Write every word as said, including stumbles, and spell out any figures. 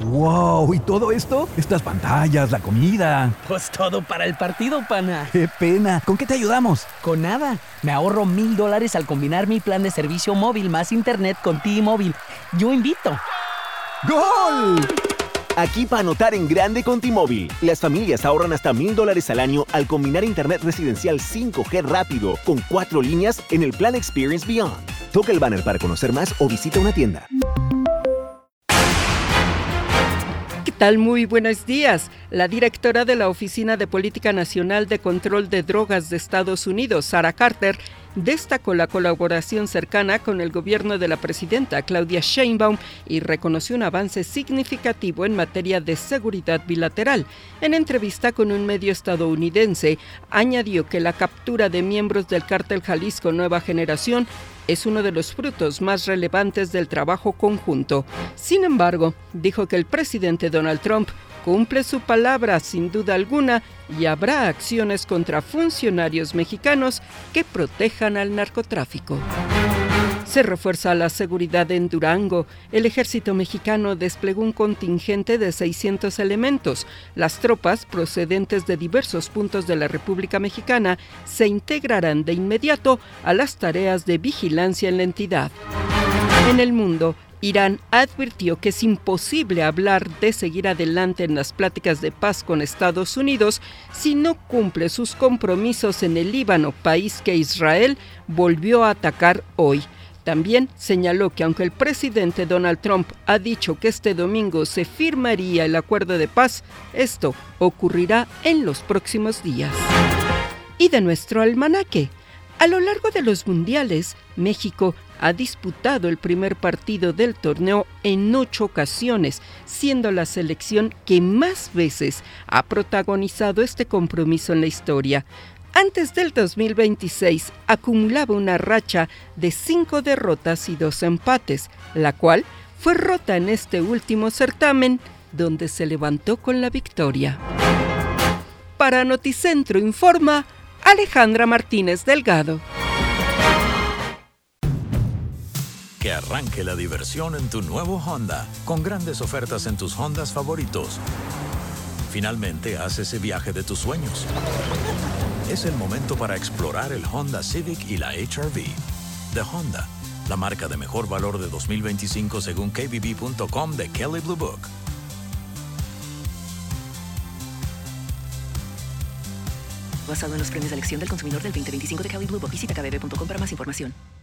¡Wow! ¿Y todo esto? Estas pantallas, la comida. Pues todo para el partido, pana. ¡Qué pena! ¿Con qué te ayudamos? Con nada. Me ahorro mil dólares al combinar mi plan de servicio móvil más internet con T-Mobile. Yo invito. ¡Gol! Aquí para anotar en grande con T-Mobile. Las familias ahorran hasta mil dólares al año al combinar internet residencial cinco G rápido con cuatro líneas en el plan Experience Beyond. Toca el banner para conocer más o visita una tienda. ¿Qué tal? Muy buenos días. La directora de la Oficina de Política Nacional de Control de Drogas de Estados Unidos, Sarah Carter, destacó la colaboración cercana con el gobierno de la presidenta Claudia Sheinbaum y reconoció un avance significativo en materia de seguridad bilateral. En entrevista con un medio estadounidense, añadió que la captura de miembros del cártel Jalisco Nueva Generación es uno de los frutos más relevantes del trabajo conjunto. Sin embargo, dijo que el presidente Donald Trump cumple su palabra sin duda alguna y habrá acciones contra funcionarios mexicanos que protejan al narcotráfico. Se refuerza la seguridad en Durango. El ejército mexicano desplegó un contingente de seiscientos elementos. Las tropas procedentes de diversos puntos de la República Mexicana se integrarán de inmediato a las tareas de vigilancia en la entidad. En el mundo, Irán advirtió que es imposible hablar de seguir adelante en las pláticas de paz con Estados Unidos si no cumple sus compromisos en el Líbano, país que Israel volvió a atacar hoy. También señaló que aunque el presidente Donald Trump ha dicho que este domingo se firmaría el acuerdo de paz, esto ocurrirá en los próximos días. Y de nuestro almanaque. A lo largo de los mundiales, México ha disputado el primer partido del torneo en ocho ocasiones, siendo la selección que más veces ha protagonizado este compromiso en la historia. Antes del dos mil veintiséis, acumulaba una racha de cinco derrotas y dos empates, la cual fue rota en este último certamen, donde se levantó con la victoria. Para Noticentro informa Alejandra Martínez Delgado. Que arranque la diversión en tu nuevo Honda, con grandes ofertas en tus Hondas favoritos. Finalmente, haz ese viaje de tus sueños. Es el momento para explorar el Honda Civic y la H R V. De Honda, la marca de mejor valor de dos mil veinticinco según K B B punto com de Kelley Blue Book. Basado en los premios de elección del consumidor del veinte veinticinco de Kelley Blue Book. Visita k b b punto com para más información.